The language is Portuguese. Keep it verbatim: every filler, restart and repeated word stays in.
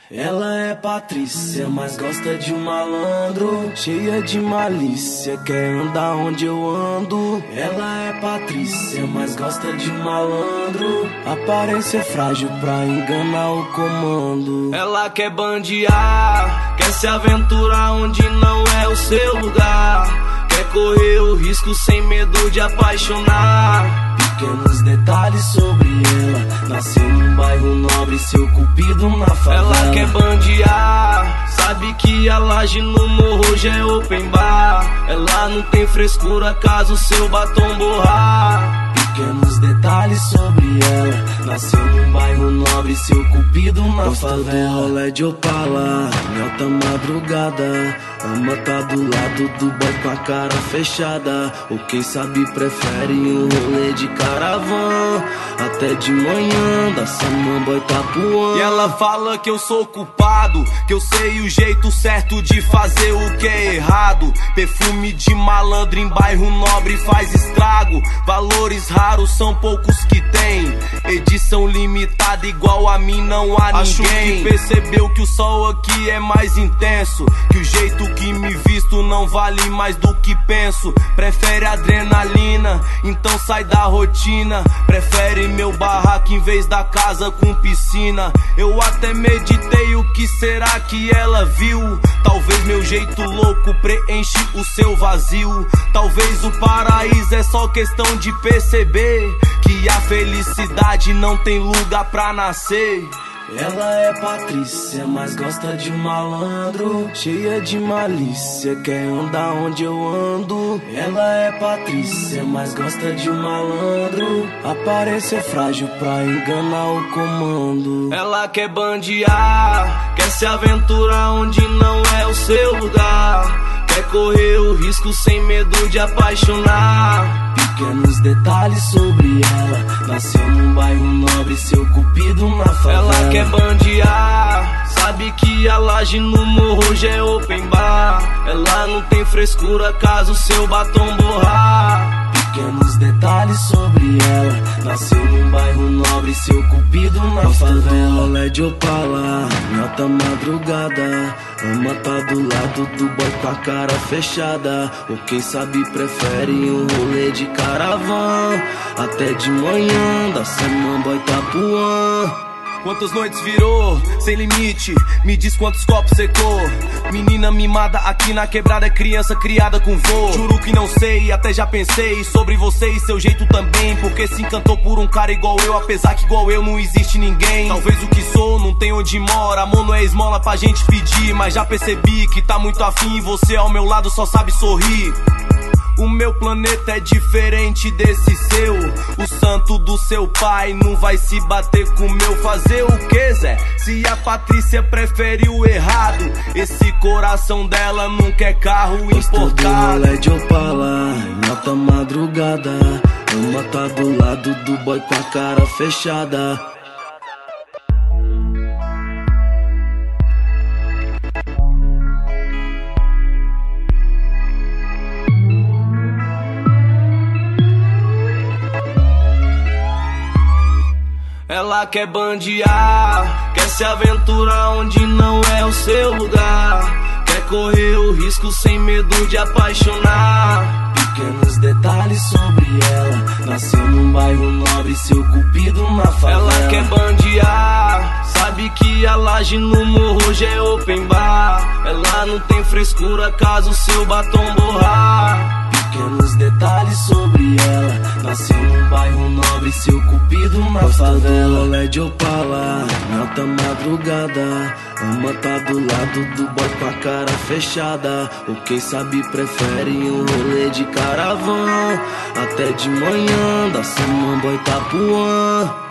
Ela é Patrícia, mas gosta de um malandro, cheia de malícia, quer andar onde eu ando. Ela é Patrícia, mas gosta de um malandro, aparência frágil pra enganar o comando. Ela quer bandear, quer se aventurar onde não é o seu lugar, quer correr o risco sem medo de apaixonar. Pequenos detalhes sobre ela, nasceu num bairro nobre, seu cupido na favela. Ela quer bandear, sabe que a laje no morro já é open bar. Ela não tem frescura caso seu batom borrar. Pequenos detalhes sobre ela, nasceu num bairro nobre, seu cupido na favela. Rolê de Opala, em alta madrugada, ama tá do lado do boy com a cara fechada. Ou quem sabe prefere um rolê de caravan, até de manhã da Samambaia Itapuã. E ela fala que eu sou culpado, que eu sei o jeito certo de fazer o que é errado. Perfume de malandro em bairro nobre faz estrago. Valores raros são poucos que tem, edição limitada igual a mim não há ninguém. Acho que percebeu que o sol aqui é mais intenso, que o jeito que me visto não vale mais do que penso. Prefere adrenalina, então sai da rotina. Prefere meu barraco em vez da casa com piscina. Eu até meditei o que será que ela viu. Talvez meu jeito louco preenche o seu vazio. Talvez o paraíso é só questão de perceber que a felicidade não tem lugar pra nascer. Ela é Patrícia, mas gosta de um malandro, cheia de malícia, quer andar onde eu ando. Ela é Patrícia, mas gosta de um malandro, aparência frágil pra enganar o comando. Ela quer bandear, quer se aventurar onde não é o seu lugar, quer correr o risco sem medo de apaixonar. Pequenos detalhes sobre ela, nasceu num bairro nobre, seu cupido na favela. Ela quer bandear, sabe que a laje no morro já é open bar. Ela não tem frescura caso seu batom borrar. Pequenos detalhes sobre ela, nasceu num bairro nobre, seu cupido na favela. Rolê de Opala, em alta madrugada, ama tá do lado do boy com a cara fechada. Ou quem sabe prefere um rolê de caravan, até de manhã da Samambaia Itapuã. Quantas noites virou, sem limite, me diz quantos copos secou. Menina mimada aqui na quebrada é criança criada com vô. Juro que não sei, até já pensei sobre você e seu jeito também, porque se encantou por um cara igual eu, apesar que igual eu não existe ninguém. Talvez o que sou não tem onde mora, amor não é esmola pra gente pedir, mas já percebi que tá muito afim e você ao meu lado só sabe sorrir. O meu planeta é diferente desse seu, o santo do seu pai não vai se bater com o meu. Fazer o que, Zé? Se a Patrícia prefere o errado, esse coração dela não quer carro importado. Rolê de Opala, em alta madrugada, ama tá do lado do boy com a cara fechada. Ela quer bandear, quer se aventurar onde não é o seu lugar, quer correr o risco sem medo de apaixonar. Pequenos detalhes sobre ela, nasceu num bairro nobre, seu cupido na favela. Ela quer bandear, sabe que a laje no morro já é open bar. Ela não tem frescura caso seu batom borrar. Pequenos detalhes sobre ela, nasceu num bairro nobre, seu cupido na favela. Rolê de Opala, em alta madrugada, ama tá do lado do boy com a cara fechada. Ou quem sabe prefere um rolê de caravan, até de manhã da Samambaia Itapuã.